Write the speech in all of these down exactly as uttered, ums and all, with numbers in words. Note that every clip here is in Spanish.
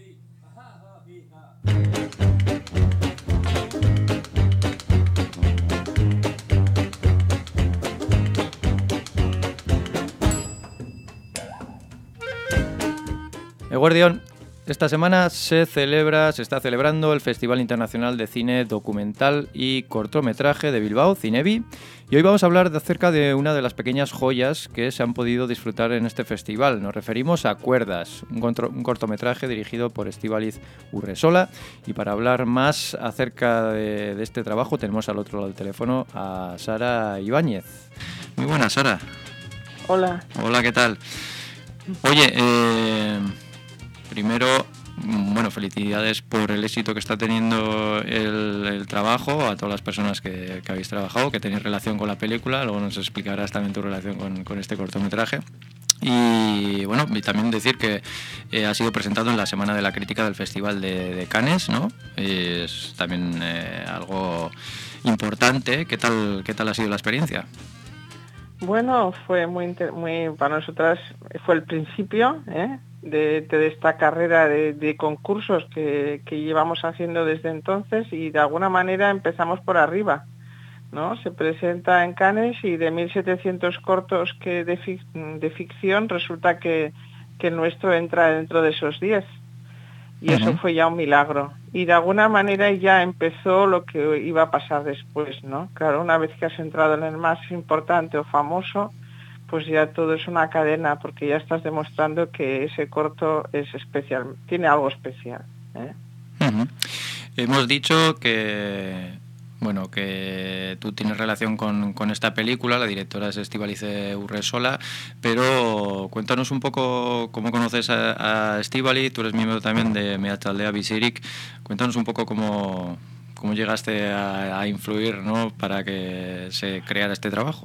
Eguerdión, esta semana se celebra, se está celebrando el Festival Internacional de Cine Documental y Cortometraje de Bilbao, Cinebi, y hoy vamos a hablar de acerca de una de las pequeñas joyas que se han podido disfrutar en este festival. Nos referimos a Cuerdas, un, contro- un cortometraje dirigido por Estíbaliz Urresola, y para hablar más acerca de, de este trabajo tenemos al otro lado del teléfono a Sara Ibáñez. Muy buenas, Sara. Hola. Hola, ¿qué tal? Oye, eh... primero, bueno, felicidades por el éxito que está teniendo el, el trabajo, a todas las personas que, que habéis trabajado, que tenéis relación con la película. Luego nos explicarás también tu relación con, con este cortometraje. Y bueno, y también decir que eh, ha sido presentado en la Semana de la Crítica del Festival de, de Cannes, ¿no? Es también eh, algo importante. ¿Qué tal, qué tal ha sido la experiencia? Bueno, fue muy, inter- muy para nosotras fue el principio, ¿eh? de, de esta carrera de, de concursos que, que llevamos haciendo desde entonces, y de alguna manera empezamos por arriba, ¿no? Se presenta en Cannes y de mil setecientos cortos que de, fic- de ficción resulta que, que el nuestro entra dentro de esos diez. Y uh-huh. Eso fue ya un milagro. Y de alguna manera ya empezó lo que iba a pasar después, ¿no? Claro, una vez que has entrado en el más importante o famoso, pues ya todo es una cadena, porque ya estás demostrando que ese corto es especial, tiene algo especial, ¿eh? Uh-huh. Hemos dicho que... Bueno, que tú tienes relación con, con esta película, la directora es Estíbaliz Urresola, pero cuéntanos un poco cómo conoces a, a Estíbaliz. Tú eres miembro también de Meatzaldea Bizirik. Cuéntanos un poco cómo, cómo llegaste a, a influir, ¿no?, para que se creara este trabajo.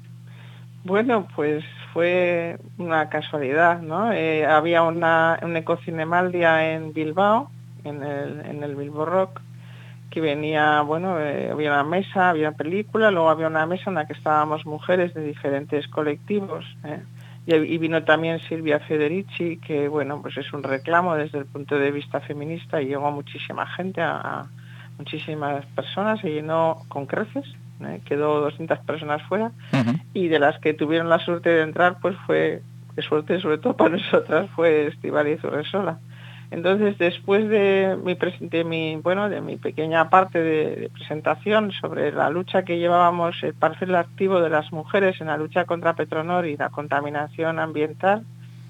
Bueno, pues fue una casualidad, ¿no? Eh, había una, un Ecocinemaldia en Bilbao, en el, en el Bilbo Rock, que venía, bueno, eh, había una mesa, había una película, luego había una mesa en la que estábamos mujeres de diferentes colectivos, ¿eh? y, y vino también Silvia Federici, que, bueno, pues es un reclamo desde el punto de vista feminista, y llegó a muchísima gente, a, a muchísimas personas, se llenó con creces, ¿eh? Quedó doscientas personas fuera, uh-huh. y de las que tuvieron la suerte de entrar, pues fue, de suerte sobre todo para nosotras, fue Estíbaliz Urresola. Entonces, después de mi, de mi, bueno, de mi pequeña parte de, de presentación sobre la lucha que llevábamos, el perfil activo de las mujeres en la lucha contra Petronor y la contaminación ambiental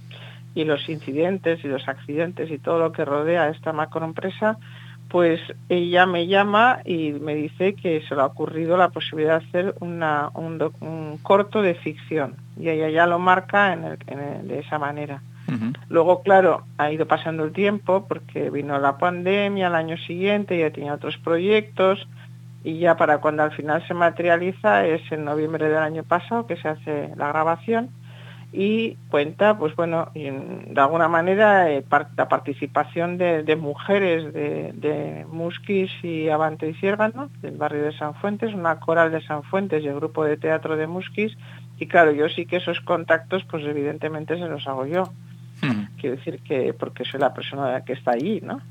y los incidentes y los accidentes y todo lo que rodea a esta macroempresa, pues ella me llama y me dice que se le ha ocurrido la posibilidad de hacer una, un, doc, un corto de ficción, y ella ya lo marca en el, en el, de esa manera. Uh-huh. Luego, claro, ha ido pasando el tiempo porque vino la pandemia al año siguiente, ya tenía otros proyectos, y ya para cuando al final se materializa es en noviembre del año pasado que se hace la grabación, y cuenta, pues bueno, de alguna manera eh, part- la participación de, de mujeres de, de Musquis y Abante y Ciérgano, del barrio de San Fuentes, una coral de San Fuentes y el grupo de teatro de Musquis, y claro, yo sí que esos contactos, pues evidentemente se los hago yo. Hmm. Quiero decir que, porque soy la persona que está allí, ¿no?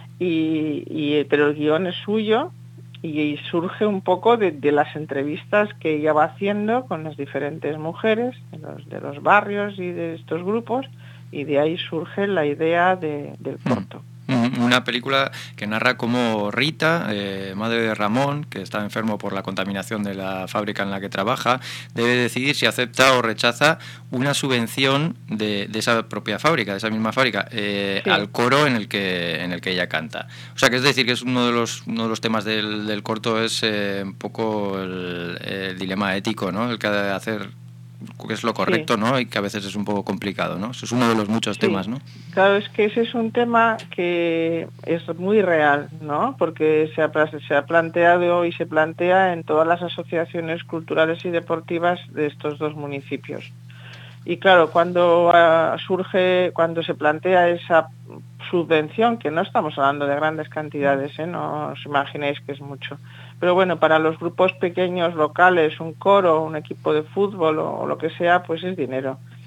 Y, y pero el guión es suyo, y surge un poco de, de las entrevistas que ella va haciendo con las diferentes mujeres de los, de los barrios y de estos grupos, y de ahí surge la idea de, del corto. Una película que narra cómo Rita, eh, madre de Ramón, que está enfermo por la contaminación de la fábrica en la que trabaja, debe decidir si acepta o rechaza una subvención de, de esa propia fábrica, de esa misma fábrica, eh, sí. al coro en el que en el que ella canta. O sea, que es decir, que es uno de los uno de los temas del, del corto es eh, un poco el, el dilema ético, ¿no? El que ha de hacer que es lo correcto, sí. ¿no? Y que a veces es un poco complicado, ¿no? Eso es uno de los muchos sí. temas, ¿no? Claro, es que ese es un tema que es muy real, ¿no? Porque se ha, se ha planteado y se plantea en todas las asociaciones culturales y deportivas de estos dos municipios. Y claro, cuando uh, surge, cuando se plantea esa subvención, que no estamos hablando de grandes cantidades, ¿eh? No os imaginéis que es mucho. Pero bueno, para los grupos pequeños locales, un coro, un equipo de fútbol o, o lo que sea, pues es dinero. Uh-huh.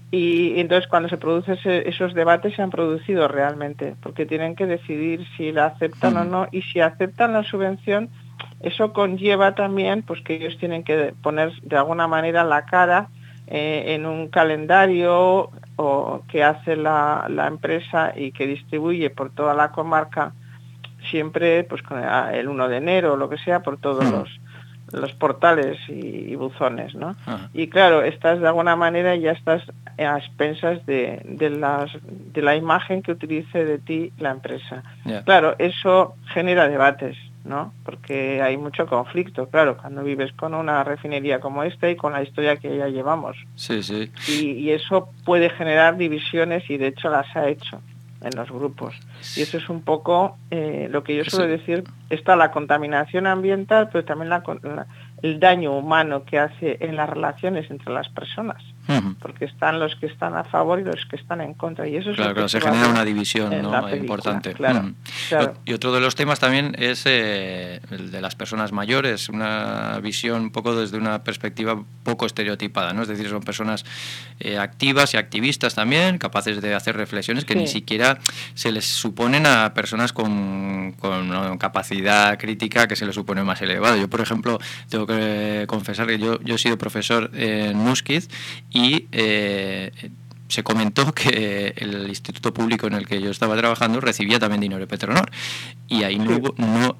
Y entonces cuando se producen ese, esos debates se han producido realmente, porque tienen que decidir si la aceptan o no, y si aceptan la subvención, eso conlleva también pues que ellos tienen que poner de alguna manera la cara eh, en un calendario o que hace la, la empresa y que distribuye por toda la comarca, siempre pues con el uno de enero o lo que sea, por todos Hmm. los los portales y, y buzones, ¿no? Ajá. Y claro, estás de alguna manera, ya estás a expensas de, de, las, de la imagen que utilice de ti la empresa. Yeah. Claro, eso genera debates, ¿no? Porque hay mucho conflicto, claro, cuando vives con una refinería como esta y con la historia que ya llevamos. Sí, sí. Y, y eso puede generar divisiones, y de hecho las ha hecho en los grupos. Y eso es un poco eh, lo que yo suelo Sí. decir, está la contaminación ambiental, pero también la, la, el daño humano que hace en las relaciones entre las personas. Uh-huh. Porque están los que están a favor y los que están en contra. Y eso es claro, lo que claro, se, se genera una división, ¿no? película, Importante. Claro, mm. claro. Y otro de los temas también es eh, el de las personas mayores, una visión un poco desde una perspectiva poco estereotipada, ¿no? Es decir, son personas eh, activas y activistas también, capaces de hacer reflexiones que sí. ni siquiera se les suponen a personas con, con ¿no? capacidad crítica que se les supone más elevada. Yo, por ejemplo, tengo que confesar que yo, yo he sido profesor en Muskiz y eh, se comentó que el instituto público en el que yo estaba trabajando recibía también dinero de Petronor y ahí no hubo, no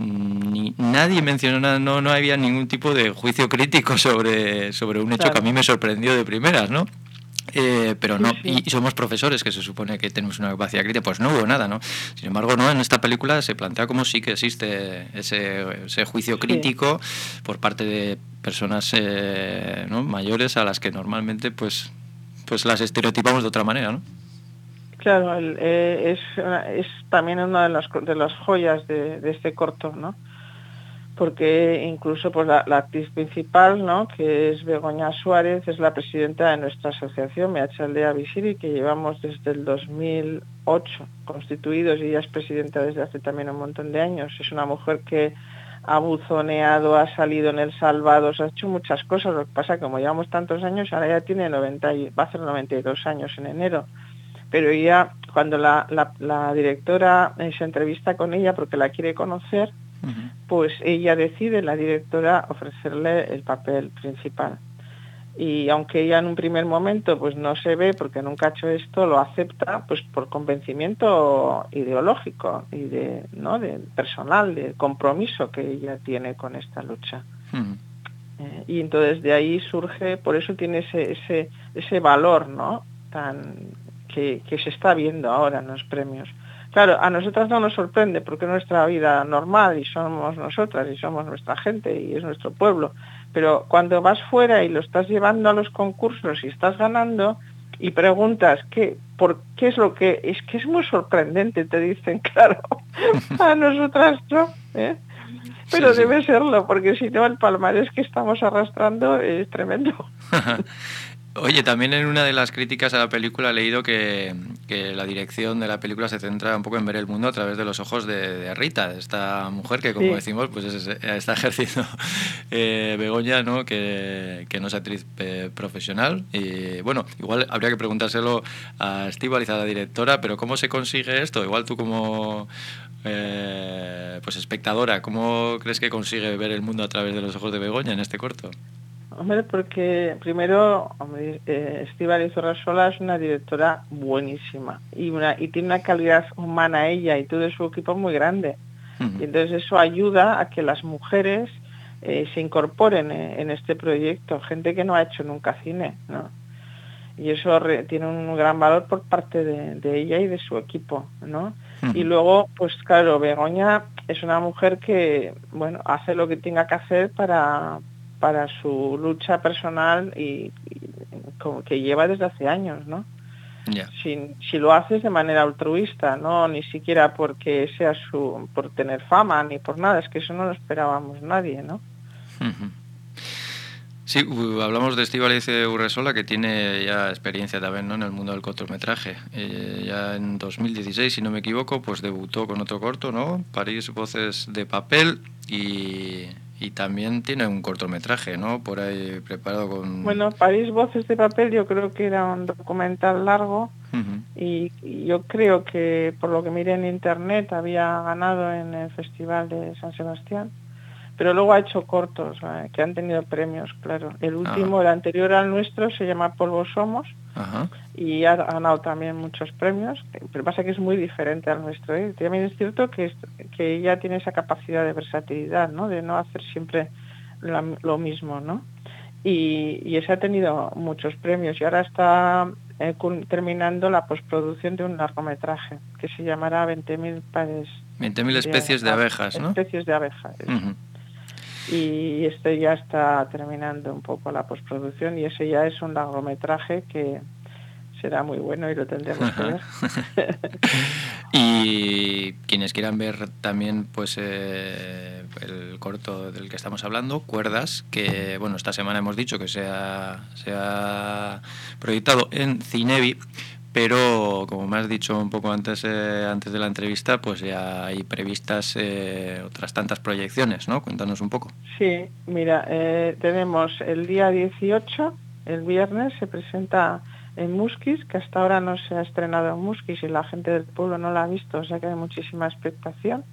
ni nadie mencionó nada, no, no había ningún tipo de juicio crítico sobre, sobre un hecho claro. que a mí me sorprendió de primeras, ¿no? Eh, pero no, sí, sí. Y somos profesores que se supone que tenemos una capacidad crítica, pues no hubo nada, ¿no? Sin embargo, no, en esta película se plantea como sí que existe ese, ese juicio crítico sí. por parte de personas eh, ¿no? mayores a las que normalmente pues pues las estereotipamos de otra manera, ¿no? Claro, el, eh, es, es también una de las, de las joyas de, de este corto, ¿no? Porque incluso pues la, la actriz principal, ¿no? Que es Begoña Suárez, es la presidenta de nuestra asociación Meatzaldea Biziri, que llevamos desde el dos mil ocho constituidos, y ella es presidenta desde hace también un montón de años. Es una mujer que ha buzoneado, ha salido en El Salvador, ha hecho muchas cosas. Lo que pasa, como llevamos tantos años, ahora ya tiene noventa y, va a hacer noventa y dos años en enero. Pero ella, cuando la, la, la directora eh, se entrevista con ella porque la quiere conocer, uh-huh. pues ella decide, la directora, ofrecerle el papel principal. Y aunque ella en un primer momento pues no se ve porque nunca ha hecho esto, lo acepta pues por convencimiento ideológico y de, ¿no? de personal, de compromiso que ella tiene con esta lucha. Uh-huh. Eh, y entonces de ahí surge, por eso tiene ese, ese, ese valor, ¿no? tan que, que se está viendo ahora en los premios. Claro, a nosotras no nos sorprende porque es nuestra vida normal y somos nosotras y somos nuestra gente y es nuestro pueblo, pero cuando vas fuera y lo estás llevando a los concursos y estás ganando y preguntas qué, por qué es lo que, es que es muy sorprendente, te dicen, claro, a nosotras no, ¿eh? Pero sí, sí. debe serlo, porque si no el palmarés que estamos arrastrando es tremendo. Oye, también en una de las críticas a la película he leído que, que la dirección de la película se centra un poco en ver el mundo a través de los ojos de, de Rita, esta mujer que, como sí. decimos, pues es, está ejerciendo eh, Begoña, ¿no? Que, que no es actriz eh, profesional. Y bueno, igual habría que preguntárselo a Estíbaliz, a la directora, pero ¿cómo se consigue esto? Igual tú como eh, pues espectadora, ¿cómo crees que consigue ver el mundo a través de los ojos de Begoña en este corto? Hombre, porque primero, hombre, eh, Estíbaliz Urresola es una directora buenísima y, una, y tiene una calidad humana ella y todo su equipo muy grande. Uh-huh. Y entonces eso ayuda a que las mujeres eh, se incorporen eh, en este proyecto, gente que no ha hecho nunca cine, ¿no? Y eso re, tiene un gran valor por parte de, de ella y de su equipo, ¿no? Uh-huh. Y luego, pues claro, Begoña es una mujer que, bueno, hace lo que tenga que hacer para... para su lucha personal y, y como que lleva desde hace años, ¿no? Yeah. Si, si lo haces de manera altruista, no ni siquiera porque sea su por tener fama ni por nada, es que eso no lo esperábamos nadie, ¿no? Uh-huh. Sí, hablamos de Estíbaliz Urresola, que tiene ya experiencia también, ¿no? En el mundo del cortometraje. Eh, ya en dos mil dieciséis, si no me equivoco, pues debutó con otro corto, ¿no? París, voces de papel, y y también tiene un cortometraje, ¿no? Por ahí preparado con... Bueno, París Voces de Papel yo creo que era un documental largo Uh-huh. y, y yo creo que por lo que miré en internet había ganado en el Festival de San Sebastián, pero luego ha hecho cortos eh, que han tenido premios, claro. El último, Ah. el anterior al nuestro, se llama Polvo Somos. Ajá. Y ha ganado también muchos premios, pero pasa que es muy diferente al nuestro, ¿eh? También es cierto que, es, que ella tiene esa capacidad de versatilidad, ¿no? De no hacer siempre la, lo mismo, ¿no? Y, y ese ha tenido muchos premios y ahora está eh, terminando la postproducción de un largometraje que se llamará veinte mil pares... veinte mil especies de, de abejas, ¿no? Especies de abejas, uh-huh. Y este ya está terminando un poco la postproducción y ese ya es un largometraje que será muy bueno y lo tendremos que ver. Y quienes quieran ver también pues eh, el corto del que estamos hablando, Cuerdas, que bueno, esta semana hemos dicho que se ha, se ha proyectado en Cinebi, pero como me has dicho un poco antes eh, antes de la entrevista, pues ya hay previstas eh, otras tantas proyecciones, ¿no? Cuéntanos un poco. Sí, mira, eh, tenemos el día dieciocho, el viernes, se presenta en Musquis, que hasta ahora no se ha estrenado en Musquis y la gente del pueblo no la ha visto, o sea que hay muchísima expectación,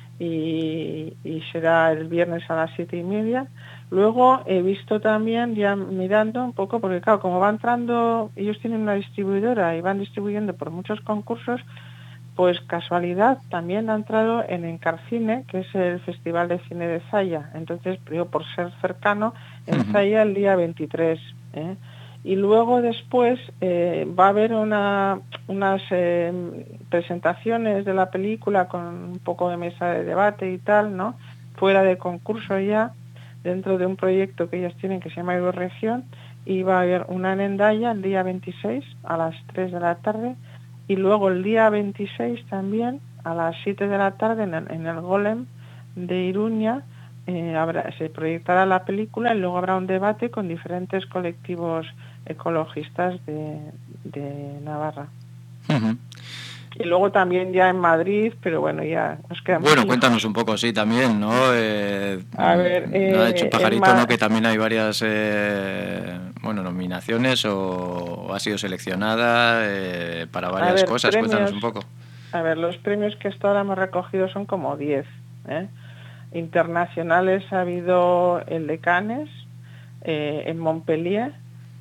y, y será el viernes a las siete y media. Luego he visto también, ya mirando un poco, porque claro, como va entrando, ellos tienen una distribuidora y van distribuyendo por muchos concursos, pues casualidad también ha entrado en Encarcine, que es el Festival de Cine de Zaya. Entonces, yo por ser cercano, en uh-huh. Zaya el día veintitrés, ¿eh? Y luego después eh, va a haber una, unas eh, presentaciones de la película con un poco de mesa de debate y tal, ¿no? Fuera de concurso ya, dentro de un proyecto que ellas tienen que se llama Euroregión, y va a haber una en Hendaya el día veintiséis a las tres de la tarde, y luego el día veintiséis también a las siete de la tarde en el, en el Golem de Iruña eh, habrá, se proyectará la película y luego habrá un debate con diferentes colectivos ecologistas de, de Navarra. Uh-huh. Y luego también ya en Madrid, pero bueno, ya nos quedamos. Bueno, lejos. Cuéntanos un poco, sí, también, ¿no? Eh, a ver, eh, ha hecho Pajarito, Ma- ¿no? Que también hay varias, eh, bueno, nominaciones o, o ha sido seleccionada eh, para varias ver, cosas. Premios, Cuéntanos un poco. A ver, los premios que hasta ahora hemos recogido son como diez, ¿eh? Internacionales ha habido el de Cannes, eh, en Montpellier,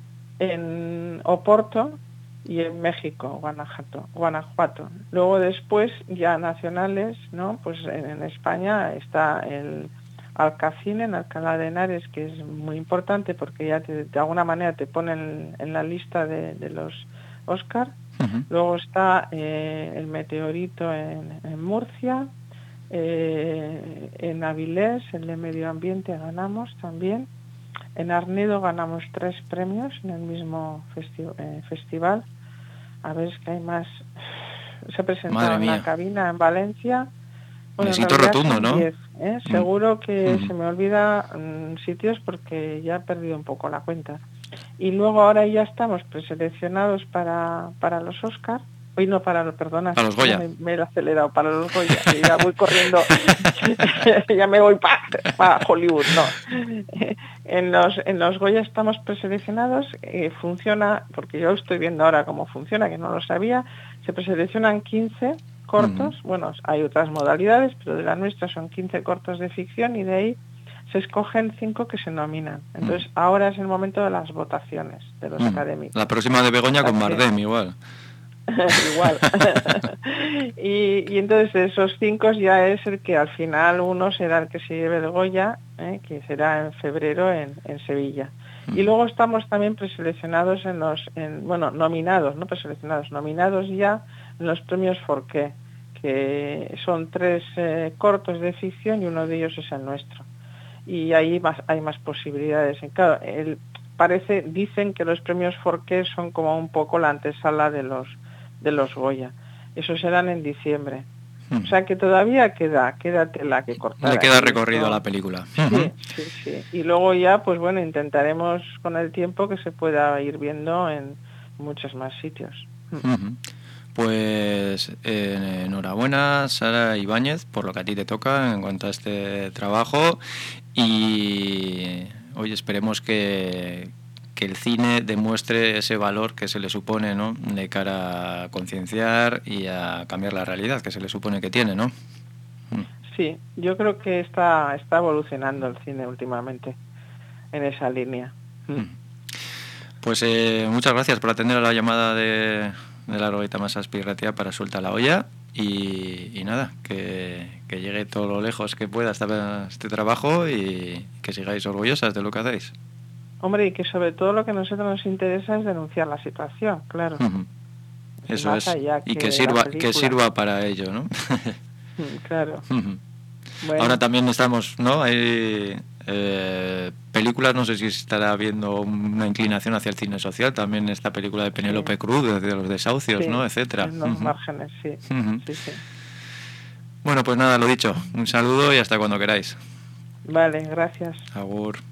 en Oporto y en México, Guanajuato, Guanajuato. Luego después ya nacionales, ¿no? Pues en, en España está el Alcacine en Alcalá de Henares, que es muy importante porque ya te, de alguna manera te ponen en la lista de, de los Oscar. Uh-huh. Luego está eh, el Meteorito en, en Murcia, eh, en Avilés, el de Medio Ambiente ganamos también. En Arnedo ganamos tres premios en el mismo festi- eh, festival. A ver, es que hay más. Se presentó en la cabina en Valencia. Bueno, éxito rotundo, ¿no? diez, ¿eh? mm. Seguro que mm. se me olvida mm, sitios porque ya he perdido un poco la cuenta. Y luego ahora ya estamos preseleccionados para, para los Oscar. Hoy no, para los, perdona, para los Goya. Me, me he acelerado, para los Goya. Y ya voy corriendo, ya me voy para pa Hollywood, no. En los, en los Goya estamos preseleccionados, eh, funciona, porque yo estoy viendo ahora cómo funciona, que no lo sabía, se preseleccionan quince cortos, uh-huh. Bueno, hay otras modalidades, pero de la nuestra son quince cortos de ficción y de ahí se escogen cinco que se nominan. Entonces, uh-huh. Ahora es el momento de las votaciones de los uh-huh. académicos. La próxima de Begoña con Bardem, igual. Igual. y, y entonces esos cinco ya es el que al final uno será el que se lleve el Goya, ¿eh? Que será en febrero en, en Sevilla. Uh-huh. Y luego estamos también preseleccionados en los, en, bueno, nominados, no preseleccionados, nominados ya en los premios Forqué, que son tres eh, cortos de ficción y uno de ellos es el nuestro. Y ahí más, hay más posibilidades. Claro, el, parece, dicen que los premios Forqué son como un poco la antesala de los de los Goya. Esos serán en diciembre. Hmm. O sea que todavía queda, queda tela que cortar. Le queda recorrido a la película. Sí, uh-huh. sí, sí. Y luego ya, pues bueno, intentaremos con el tiempo que se pueda ir viendo en muchos más sitios. Uh-huh. Pues eh, enhorabuena, Sara Ibáñez, por lo que a ti te toca en cuanto a este trabajo y hoy esperemos que, que el cine demuestre ese valor que se le supone, ¿no?, de cara a concienciar y a cambiar la realidad que se le supone que tiene, ¿no? Sí, yo creo que está, está evolucionando el cine últimamente en esa línea. Pues eh, muchas gracias por atender a la llamada de, de la Roguita Masas Pirratia para Suelta la Olla y, y nada, que, que llegue todo lo lejos que pueda este, este trabajo y que sigáis orgullosas de lo que hacéis. Hombre, y que sobre todo lo que a nosotros nos interesa es denunciar la situación, claro. Uh-huh. Eso es, y que, que sirva que sirva para ello, ¿no? Claro. Uh-huh. Bueno. Ahora también estamos, ¿no? Hay eh, películas, no sé si estará habiendo una inclinación hacia el cine social, también esta película de Penélope sí. Cruz, de los desahucios, sí, ¿no?, etcétera. En los uh-huh. márgenes, sí. Uh-huh. sí, sí. Bueno, pues nada, lo dicho, un saludo y hasta cuando queráis. Vale, gracias. Agur.